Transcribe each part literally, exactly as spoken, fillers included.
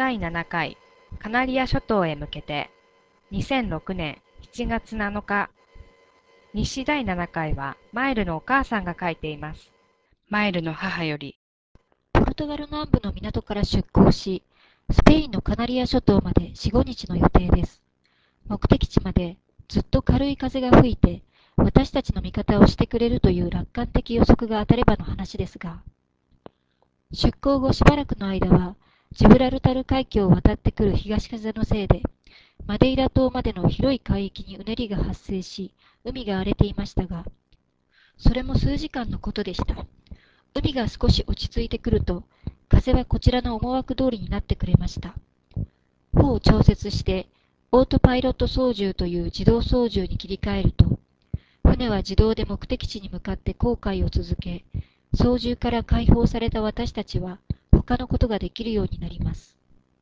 だいななかいカナリア諸島へ向けてにせんろくねんしちがつなのか。日誌だいななかいはマイルのお母さんが書いています。マイルの母より。 ポルトガル南部の港から出港し、スペインのカナリア諸島までよん、ごにちの予定です。目的地までずっと軽い風が吹いて、私たちの味方をしてくれるという楽観的予測が当たればの話ですが、出港後しばらくの間は、ジブラルタル海峡を渡ってくる東風のせいで、マデイラ島までの広い海域にうねりが発生し、海が荒れていましたが、それも数時間のことでした。海が少し落ち着いてくると、風はこちらの思惑通りになってくれました。帆を調節して、オートパイロット操縦という自動操縦に切り替えると、船は自動で目的地に向かって航海を続け、操縦から解放された私たちは他のことができるようになります。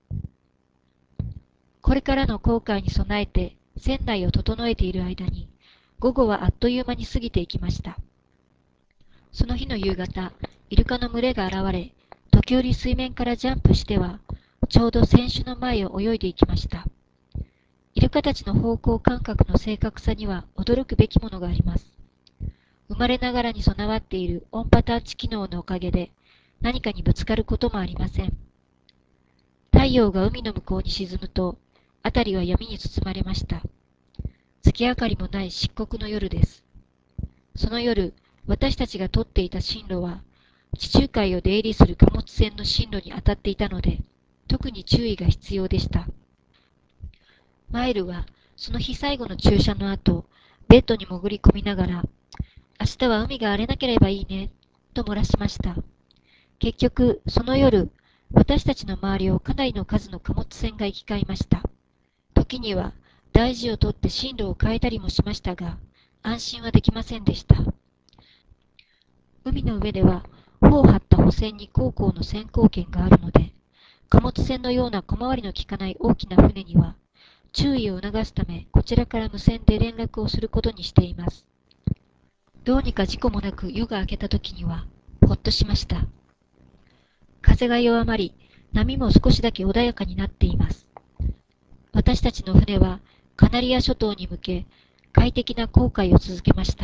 これからの航海に備えて船内を整えている間に、午後はあっという間に過ぎていきました。その日の夕方、イルカの群れが現れ、時折水面からジャンプしては、ちょうど船首の前を泳いでいきました。イルカたちの方向感覚の正確さには驚くべきものがあります。生まれながらに備わっている音波探知機能のおかげで、何かにぶつかることもありません。太陽が海の向こうに沈むと、辺りは闇に包まれました。月明かりもない漆黒の夜です。その夜、私たちが取っていた進路は、地中海を出入りする貨物船の進路に当たっていたので、特に注意が必要でした。マイルは、その日最後の注射の後、ベッドに潜り込みながら、明日は海が荒れなければいいね、と漏らしました。結局、その夜、私たちの周りをかなりの数の貨物船が行き交いました。時には、大事をとって進路を変えたりもしましたが、安心はできませんでした。海の上では、帆を張った補船に航行の先行権があるので、貨物船のような小回りの利かない大きな船には、注意を促すため、こちらから無線で連絡をすることにしています。どうにか事故もなく夜が明けた時には、ほっとしました。風が弱まり、波も少しだけ穏やかになっています。私たちの船は、カナリア諸島に向け、快適な航海を続けました。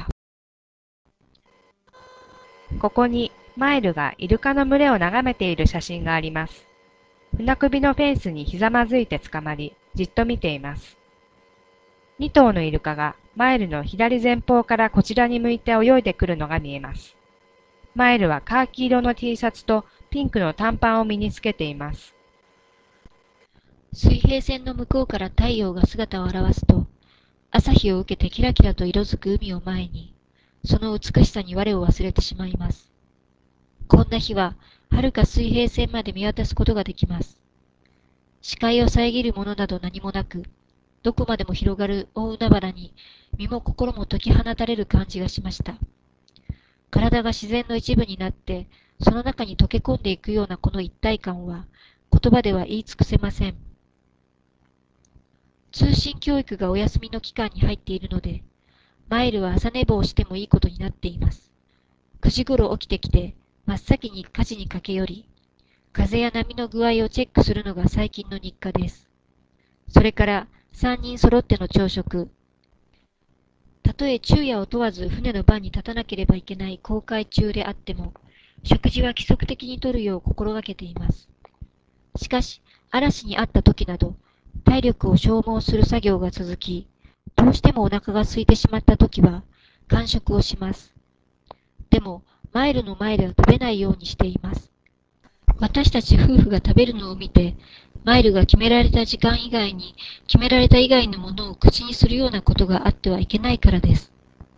ここにマイルがイルカの群れを眺めている写真があります。船首のフェンスにひざまずいて捕まり、じっと見ています。に頭のイルカがマイルの左前方からこちらに向いて泳いでくるのが見えます。マイルはカーキ色の T シャツとピンクの短パンを身につけています。 水平線の向こうから太陽が姿を現すと、朝日を受けてキラキラと色づく海を前に、その美しさに我を忘れてしまいます。こんな日は、遥か水平線まで見渡すことができます。視界を遮るものなど何もなく、どこまでも広がる大海原に身も心も解き放たれる感じがしました。体が自然の一部になって、その中に溶け込んでいくようなこの一体感は、言葉では言い尽くせません。通信教育がお休みの期間に入っているので、マイルは朝寝坊してもいいことになっています。くじごろ起きてきて、真っ先に家事に駆け寄り、風や波の具合をチェックするのが最近の日課です。それからさんにん揃っての朝食。たとえ昼夜を問わず船の番に立たなければいけない航海中であっても、食事は規則的にとるよう心がけています。しかし、嵐にあった時など、体力を消耗する作業が続き、どうしてもお腹が空いてしまった時は、間食をします。でも、マイルの前では食べないようにしています。私たち夫婦が食べるのを見て、マイルが決められた時間以外に、決められた以外のものを口にするようなことがあってはいけないからです。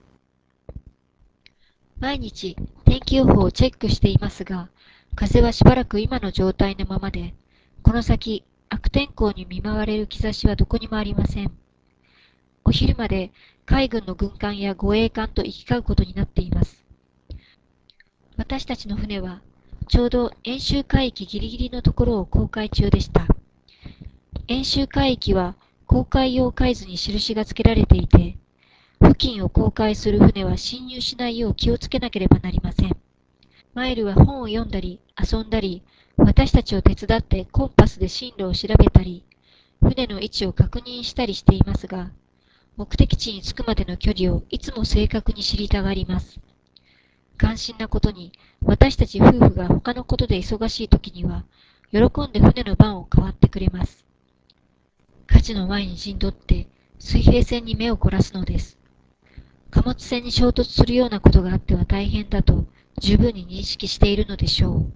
毎日、天気予報をチェックしていますが、風はしばらく今の状態のままで、この先、悪天候に見舞われる兆しはどこにもありません。お昼まで海軍の軍艦や護衛艦と行き交うことになっています。私たちの船は、ちょうど演習海域ギリギリのところを航海中でした。演習海域は航海用海図に印が付けられていて、付近を航海する船は侵入しないよう気をつけなければなりません。マイルは本を読んだり、遊んだり、 私たちを手伝ってコンパスで進路を調べたり、船の位置を確認したりしていますが、目的地に着くまでの距離をいつも正確に知りたがります。感心なことに、私たち夫婦が他のことで忙しい時には、喜んで船の番を代わってくれます。火事の前に陣取って水平線に目を凝らすのです。貨物船に衝突するようなことがあっては大変だと十分に認識しているのでしょ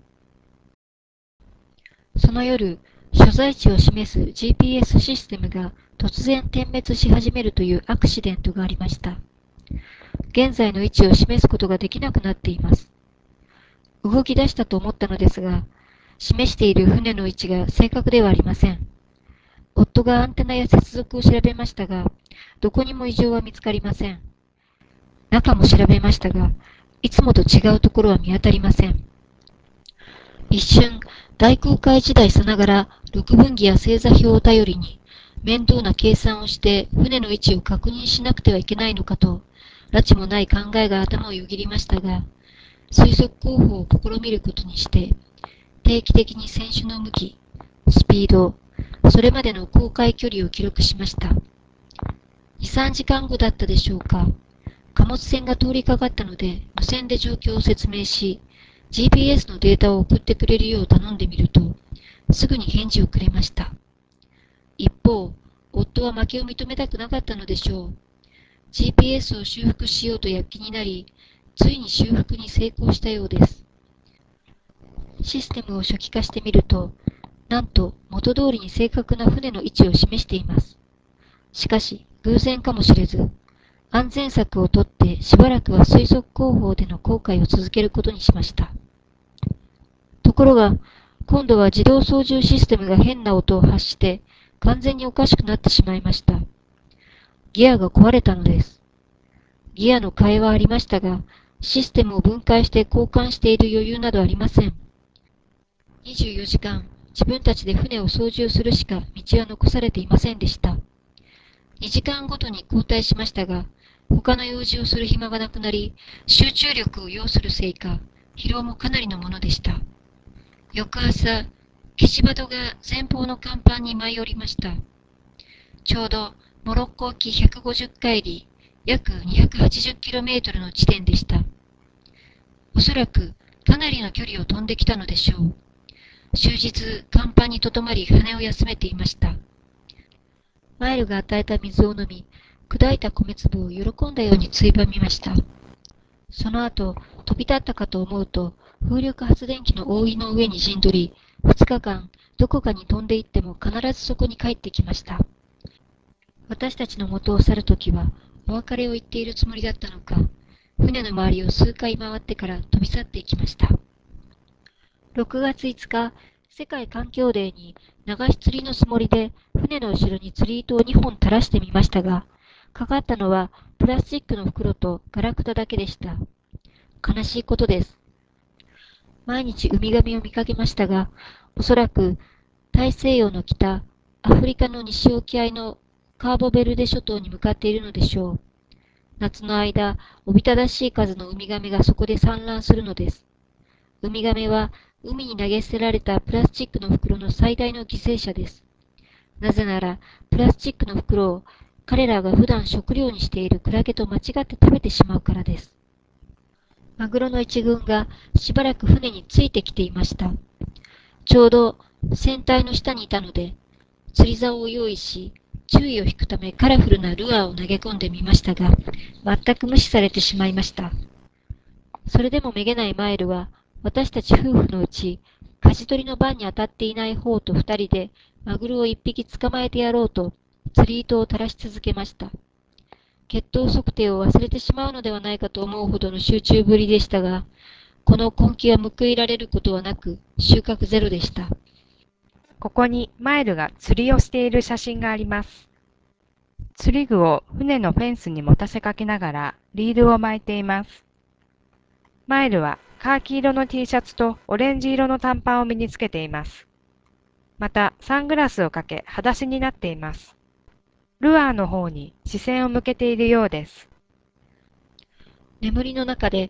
う。その夜、所在地を示す ジーピーエス システムが突然点滅し始めるというアクシデントがありました。現在の位置を示すことができなくなっています。動き出したと思ったのですが、示している船の位置が正確ではありません。夫がアンテナや接続を調べましたが、どこにも異常は見つかりません。中も調べましたが、いつもと違うところは見当たりません。一瞬、大航海時代さながら、六分岐や星座表を頼りに、面倒な計算をして船の位置を確認しなくてはいけないのかと、拉致もない考えが頭をよぎりましたが、推測候補を試みることにして、定期的に船首の向き、スピード、それまでの航海距離を記録しました。に、さんじかんごだったでしょうか。貨物船が通りかかったので、無線で状況を説明し、ジーピーエス のデータを送ってくれるよう頼んでみると、すぐに返事をくれました。一方、夫は負けを認めたくなかったのでしょう。ジーピーエス を修復しようと躍起になり、ついに修復に成功したようです。システムを初期化してみると、なんと元通りに正確な船の位置を示しています。しかし、偶然かもしれず、安全策をとってしばらくは推測工法での航海を続けることにしました。ところが、今度は自動操縦システムが変な音を発して完全におかしくなってしまいました。ギアが壊れたのです。ギアの替えはありましたが、システムを分解して交換している余裕などありません。にじゅうよじかん、自分たちで船を操縦するしか道は残されていませんでした。にじかんごとに交代しましたが、他の用事をする暇がなくなり、集中力を要するせいか、疲労もかなりのものでした。翌朝、岸窓が前方の甲板に舞い降りました。ちょうどモロッコ沖ひゃくごじゅっかい里、約 にひゃくはちじゅっキロメートル の地点でした。おそらくかなりの距離を飛んできたのでしょう。終日、甲板にとどまり羽を休めていました。マイルが与えた水を飲み、砕いた米粒を喜んだようについばみました。その後、飛び立ったかと思うと、風力発電機の覆いの上に陣取り、二日間、どこかに飛んで行っても必ずそこに帰ってきました。私たちの元を去るときは、お別れを言っているつもりだったのか、船の周りを数回回ってから飛び去っていきました。ろくがついつか、世界環境デーに流し釣りのつもりで船の後ろに釣り糸をにほん垂らしてみましたが、かかったのはプラスチックの袋とガラクタだけでした。悲しいことです。毎日ウミガメを見かけましたが、おそらく大西洋の北、アフリカの西沖合のカーボベルデ諸島に向かっているのでしょう。夏の間、おびただしい数のウミガメがそこで産卵するのです。ウミガメは海に投げ捨てられたプラスチックの袋の最大の犠牲者です。なぜなら、プラスチックの袋を彼らが普段食料にしているクラゲと間違って食べてしまうからです。マグロの一群がしばらく船についてきていました。ちょうど船体の下にいたので、釣り竿を用意し、注意を引くためカラフルなルアーを投げ込んでみましたが、全く無視されてしまいました。それでもめげないマイルは、私たち夫婦のうち、舵取りの番に当たっていない方と二人で、マグロを一匹捕まえてやろうと、釣り糸を垂らし続けました。血統測定を忘れてしまうのではないかと思うほどの集中ぶりでしたが、この根気は報いられることはなく、収穫ゼロでした。 ここにマイルが釣りをしている写真があります。釣り具を船のフェンスに持たせかけながらリールを巻いています。マイルはカーキ色の T シャツとオレンジ色の短パンを身につけています。またサングラスをかけ裸足になっています。ルアーの方に視線を向けているようです。 眠りの中で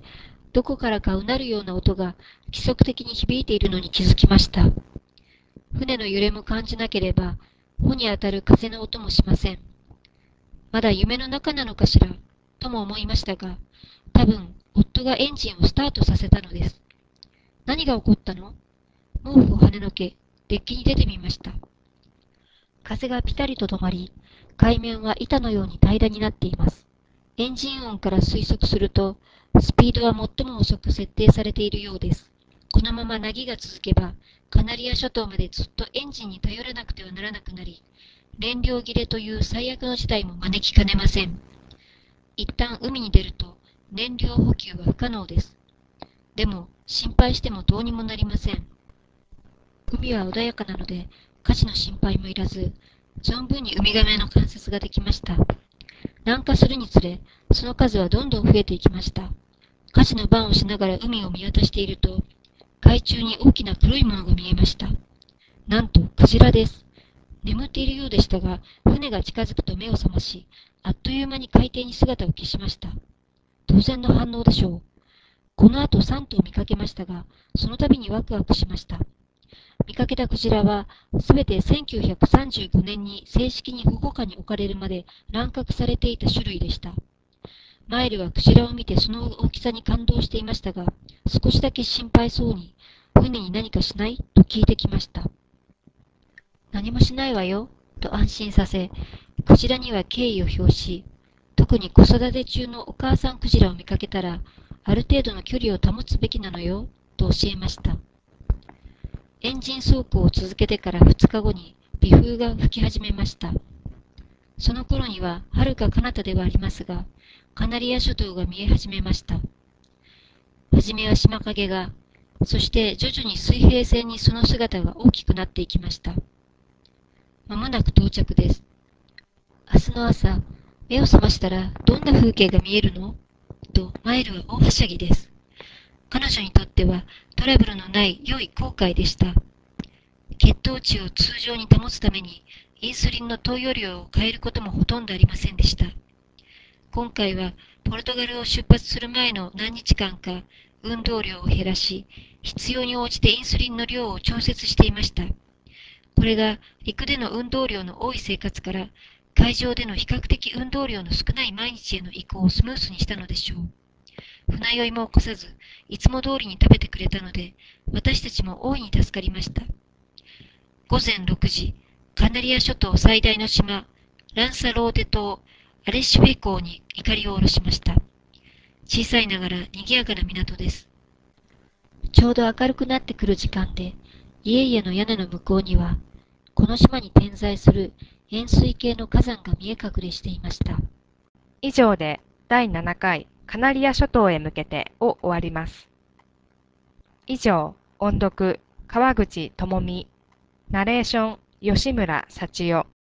どこからかうなるような音が規則的に響いているのに気づきました。船の揺れも感じなければ、帆に当たる風の音もしません。まだ夢の中なのかしら、とも思いましたが、多分、夫がエンジンをスタートさせたのです。何が起こったの？毛布を跳ねのけ、デッキに出てみました。風がピタリと止まり、海面は板のように平らになっています。エンジン音から推測すると、スピードは最も遅く設定されているようです。このまま凪が続けば、カナリア諸島までずっとエンジンに頼らなくてはならなくなり、燃料切れという最悪の事態も招きかねません。一旦海に出ると、燃料補給は不可能です。でも、心配してもどうにもなりません。海は穏やかなので、火事の心配もいらず、存分にウミガメの観察ができました。南下するにつれ、その数はどんどん増えていきました。火事の番をしながら海を見渡していると、海中に大きな黒いものが見えました。なんと、クジラです。眠っているようでしたが、船が近づくと目を覚まし、あっという間に海底に姿を消しました。当然の反応でしょう。この後さん頭見かけましたが、その度にワクワクしました。見かけたクジラは、すべてせんきゅうひゃくさんじゅうごねんに正式に保護下に置かれるまで乱獲されていた種類でした。マイルはクジラを見てその大きさに感動していましたが、少しだけ心配そうに、船に何かしないと聞いてきました。何もしないわよ、と安心させ、クジラには敬意を表し、特に子育て中のお母さんクジラを見かけたら、ある程度の距離を保つべきなのよ、と教えました。エンジン走行を続けてからふつかごに微風が吹き始めました。その頃には遥か彼方ではありますが、カナリア諸島が見え始めました。はじめは島影が、そして徐々に水平線にその姿が大きくなっていきました。まもなく到着です。明日の朝、目を覚ましたらどんな風景が見えるの？とマイルは大はしゃぎです。彼女にとってはトラブルのない良い航海でした。血糖値を通常に保つためにインスリンの投与量を変えることもほとんどありませんでした。今回はポルトガルを出発する前の何日間か運動量を減らし、必要に応じてインスリンの量を調節していました。これが陸での運動量の多い生活から海上での比較的運動量の少ない毎日への移行をスムースにしたのでしょう。船酔いも起こさず、いつも通りに食べてくれたので、私たちも大いに助かりました。ごぜんろくじ、カナリア諸島最大の島、ランサローテ島、アレシフェ港に怒りを下ろしました。小さいながら賑やかな港です。ちょうど明るくなってくる時間で、家々の屋根の向こうには、この島に点在する円錐形の火山が見え隠れしていました。 以上でだいななかいカナリア諸島へ向けてを終わります。以上、音読川口智美、ナレーション吉村幸代。